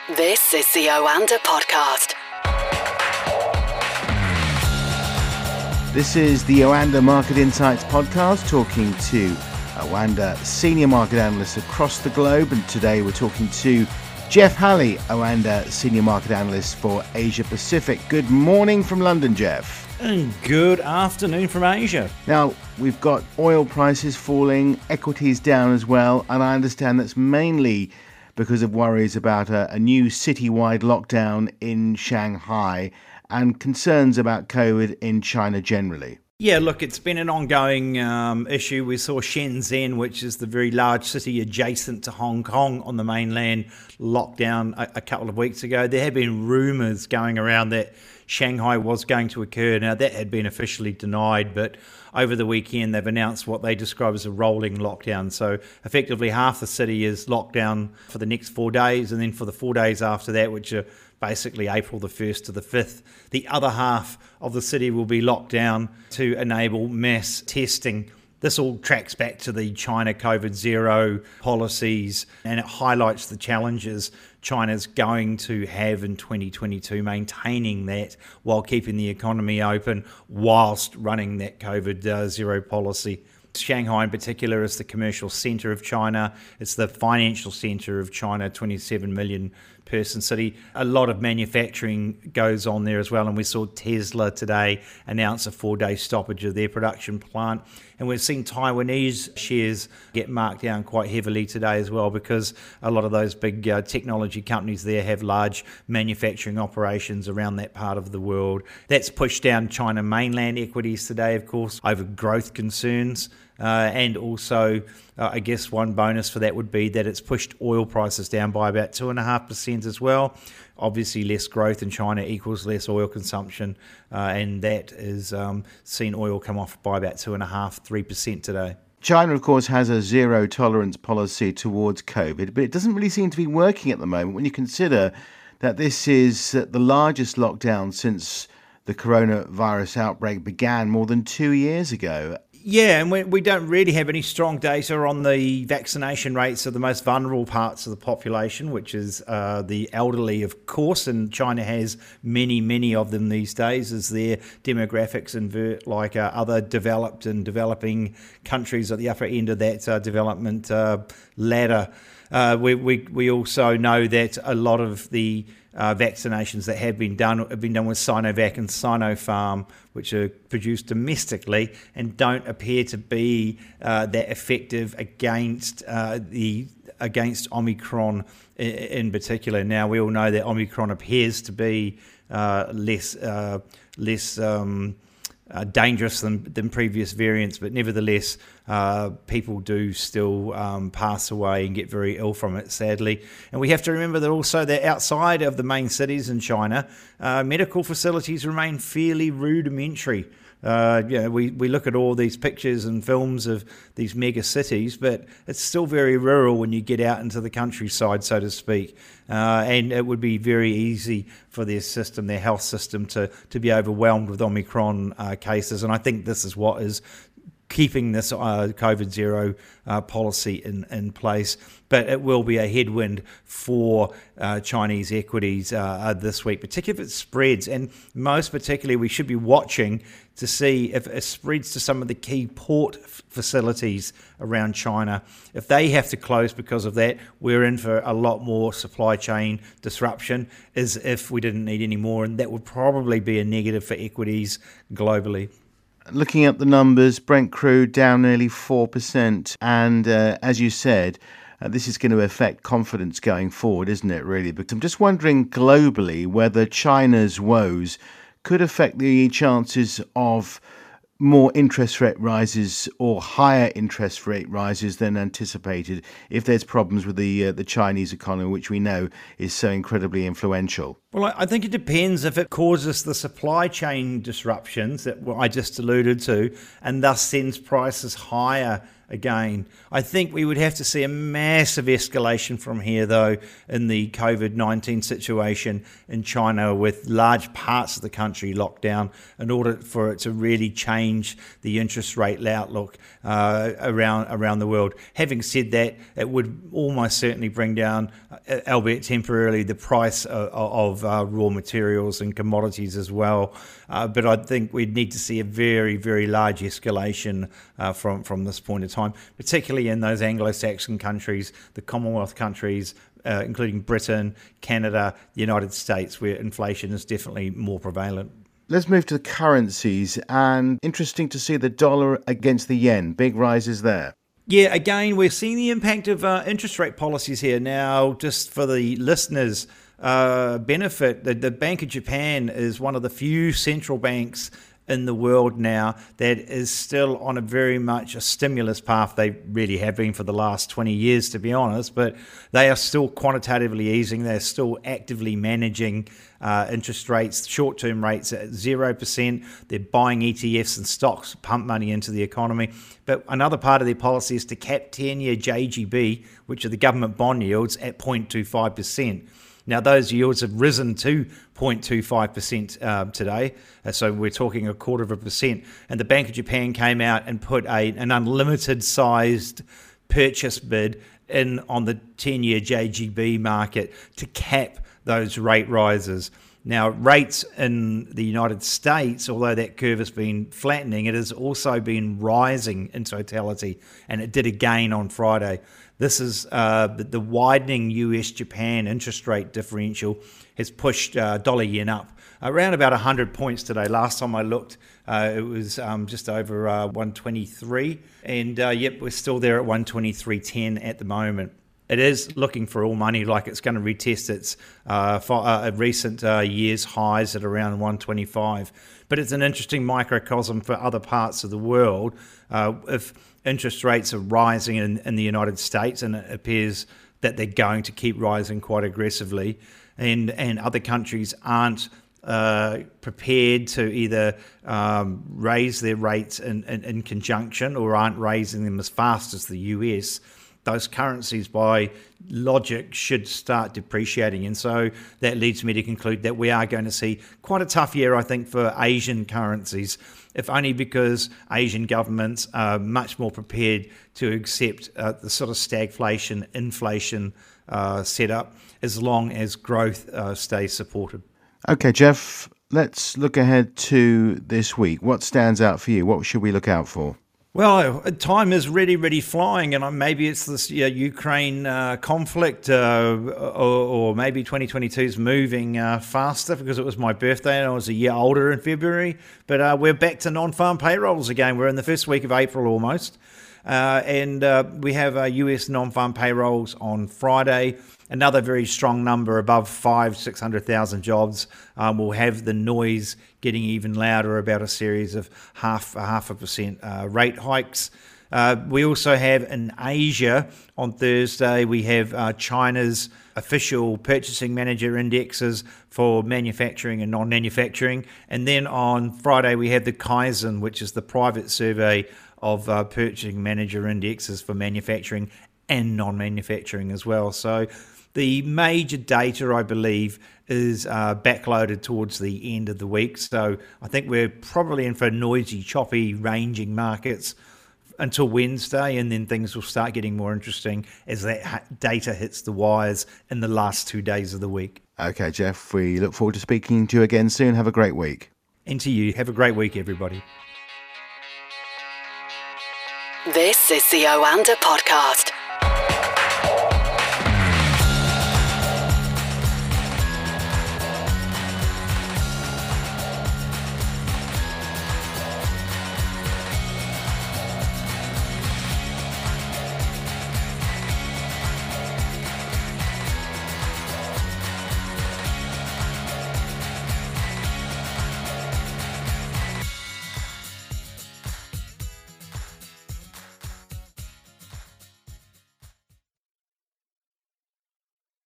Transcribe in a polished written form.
This is the Oanda Podcast. This is the Oanda Market Insights Podcast, talking to Oanda senior market analysts across the globe. And today we're talking to Jeff Halley, Oanda senior market analyst for Asia Pacific. Good morning from London, Jeff. And good afternoon from Asia. Now, we've got oil prices falling, equities down as well, and I understand that's mainly because of worries about a new citywide lockdown in Shanghai and concerns about COVID in China generally. Yeah, look, it's been an ongoing issue. We saw Shenzhen, which is the very large city adjacent to Hong Kong on the mainland, locked down a couple of weeks ago. There had been rumours going around that Shanghai was going to occur. Now, that had been officially denied, but over the weekend they've announced what they describe as a rolling lockdown. So effectively half the city is locked down for the next 4 days, and then for the 4 days after that, which are basically April the 1st to the 5th, the other half of the city will be locked down to enable mass testing. This all tracks back to the China COVID zero policies, and it highlights the challenges China's going to have in 2022, maintaining that while keeping the economy open whilst running that COVID zero policy. Shanghai in particular is the commercial centre of China. It's the financial centre of China, 27 million person city. A lot of manufacturing goes on there as well, and we saw Tesla today announce a 4-day stoppage of their production plant. And we've seen Taiwanese shares get marked down quite heavily today as well, because a lot of those big technology companies there have large manufacturing operations around that part of the world. That's pushed down China mainland equities today, of course, over growth concerns. And also, I guess one bonus for that would be that it's pushed oil prices down by about 2.5% as well. Obviously, less growth in China equals less oil consumption, and that has seen oil come off by about 2.5-3% today. China, of course, has a zero tolerance policy towards COVID, but it doesn't really seem to be working at the moment when you consider that this is the largest lockdown since the coronavirus outbreak began more than 2 years ago. Yeah, and we don't really have any strong data on the vaccination rates of the most vulnerable parts of the population, which is the elderly, of course, and China has many of them these days as their demographics invert like other developed and developing countries at the upper end of that development ladder. We also know that a lot of the vaccinations that have been done with Sinovac and Sinopharm, which are produced domestically and don't appear to be that effective against Omicron in particular. Now, we all know that Omicron appears to be less dangerous than previous variants, but nevertheless, people do still pass away and get very ill from it, sadly. And we have to remember that also that outside of the main cities in China, medical facilities remain fairly rudimentary. We look at all these pictures and films of these mega cities, but it's still very rural when you get out into the countryside, so to speak. And it would be very easy for their health system, to be overwhelmed with Omicron cases. And I think this is what is keeping this COVID zero policy in place. But it will be a headwind for Chinese equities this week, particularly if it spreads. And most particularly, we should be watching to see if it spreads to some of the key port facilities around China. If they have to close because of that, we're in for a lot more supply chain disruption, as if we didn't need any more. And that would probably be a negative for equities globally. Looking at the numbers, Brent crude down nearly 4%. And as you said, this is going to affect confidence going forward, isn't it, really? But I'm just wondering globally whether China's woes could affect the chances of more interest rate rises or higher interest rate rises than anticipated if there's problems with the Chinese economy, which we know is so incredibly influential. Well, I think it depends if it causes the supply chain disruptions that I just alluded to, and thus sends prices higher again. I think we would have to see a massive escalation from here, though, in the COVID-19 situation in China, with large parts of the country locked down, in order for it to really change the interest rate outlook around the world. Having said that, it would almost certainly bring down, albeit temporarily, the price of raw materials and commodities as well. But I think we'd need to see a very, very large escalation from this point in time, particularly in those Anglo-Saxon countries, the Commonwealth countries, including Britain, Canada, the United States, where inflation is definitely more prevalent. Let's move to the currencies, and interesting to see the dollar against the yen. Big rises there. Yeah, again, we're seeing the impact of interest rate policies here. Now, just for the listeners' benefit, the Bank of Japan is one of the few central banks in the world now that is still on a very much a stimulus path. They really have been for the last 20 years, to be honest, but they are still quantitatively easing. They're still actively managing interest rates, short-term rates at 0%. They're buying ETFs and stocks, pump money into the economy. But another part of their policy is to cap 10-year JGB, which are the government bond yields, at 0.25%. Now, those yields have risen to 0.25% today, so we're talking 0.25%. And the Bank of Japan came out and put an unlimited-sized purchase bid in on the 10-year JGB market to cap those rate rises. Now, rates in the United States, although that curve has been flattening, it has also been rising in totality, and it did again on Friday. This is the widening US-Japan interest rate differential has pushed dollar yen up around about 100 points today. Last time I looked, it was just over 123, and yep, we're still there at 123.10 at the moment. It is looking for all money, like it's going to retest its recent year's highs at around 125. But it's an interesting microcosm for other parts of the world. If interest rates are rising in the United States, and it appears that they're going to keep rising quite aggressively, and other countries aren't prepared to either raise their rates in conjunction, or aren't raising them as fast as the US, those currencies by logic should start depreciating. And so that leads me to conclude that we are going to see quite a tough year, I think, for Asian currencies, if only because Asian governments are much more prepared to accept the sort of stagflation, inflation setup, as long as growth stays supported. Okay, Jeff, let's look ahead to this week. What stands out for you? What should we look out for? Well, time is really flying, and maybe it's this Ukraine conflict, or maybe 2022 is moving faster because it was my birthday and I was a year older in February. But we're back to non-farm payrolls again. We're in the first week of April almost, and we have US non-farm payrolls on Friday. Another very strong number, above 600,000 jobs. We'll have the noise getting even louder about a series of half a percent rate hikes. We also have in Asia on Thursday, we have China's official purchasing manager indexes for manufacturing and non-manufacturing. And then on Friday, we have the Kaizen, which is the private survey of purchasing manager indexes for manufacturing and non-manufacturing as well. So the major data, I believe, is backloaded towards the end of the week. So I think we're probably in for noisy, choppy, ranging markets until Wednesday, and then things will start getting more interesting as that data hits the wires in the last 2 days of the week. Okay, Jeff, we look forward to speaking to you again soon. Have a great week. And to you, have a great week, everybody. This is the Oanda Podcast.